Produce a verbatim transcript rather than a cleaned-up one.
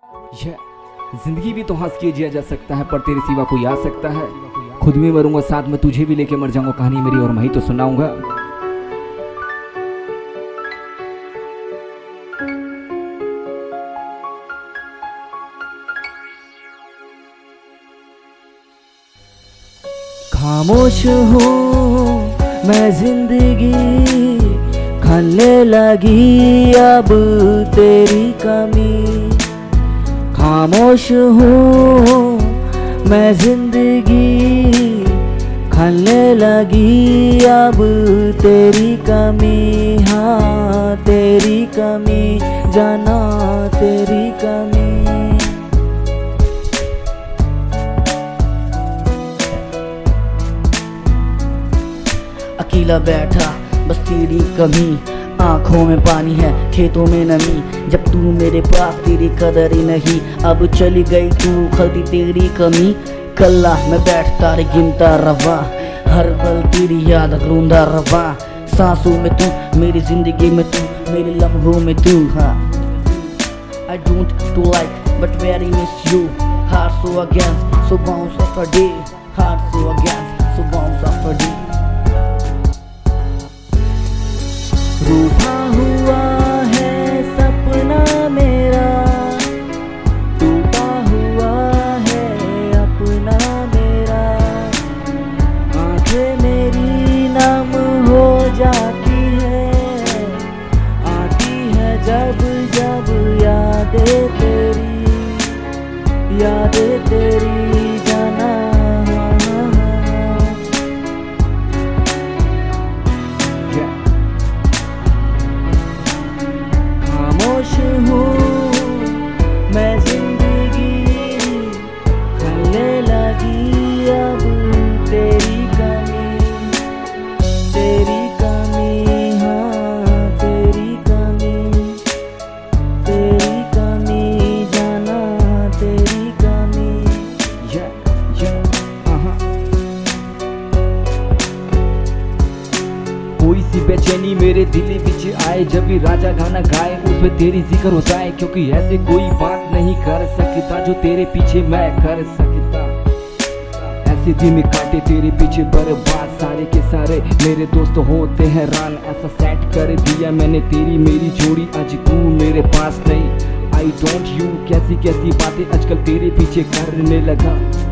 ये जिंदगी भी तो हंस के जिया जा सकता है, पर तेरे सिवा कोई आ सकता है? खुद भी मरूंगा, साथ में तुझे भी लेके मर जाऊंगा। कहानी मेरी और मैं ही तो सुनाऊंगा। खामोश हूँ मैं, जिंदगी खाने लगी अब तेरी कमी। खामोश हूँ मैं, जिंदगी खाने लगी अब तेरी कमी। हाँ तेरी कमी, जाना तेरी कमी। अकेला बैठा बस तेरी कमी, आंखों में पानी है खेतों में नमी। जब तू मेरे पास तेरी कदर ही नहीं, अब चली गई तू खलती तेरी कमी। कल्ला मैं बैठता रे गिनता रवा, हर पल तेरी याद रोंदा रवा। सांसों में तू, मेरी जिंदगी में तू, मेरे लम्हों में तू। हाँ I don't to like but very miss you. Heart so against, so bounce after day. Heart so against, so bounce after day. रूठा हुआ है सपना मेरा, टूटा हुआ है अपना मेरा। आंखें मेरी नम हो जाती है, आती है जब जब यादें तेरी, यादें तेरी जाना। खामोश हूँ मैं, जिंदगी खाने लगी अब तेरी कमी। तेरी कमी, हाँ तेरी कमी, तेरी कमी जाना तेरी कमी। yeah, yeah, uh-huh. कोई सी बेचैनी मेरे दिल पीछे आए, जब भी राजा गाना गाए उसमें तेरी जिक्र हो जाए। क्योंकि ऐसे कोई बात नहीं कर सकता जो तेरे पीछे मैं कर सकता। ऐसे दिन काटे तेरे पीछे बर्बाद, सारे के सारे मेरे दोस्त होते हैं रान। ऐसा सेट कर दिया मैंने तेरी मेरी जोड़ी, आज तू मेरे पास नहीं। आई डोंट यू कैसी कैसी बातें आजकल तेरे पीछे करने लगा।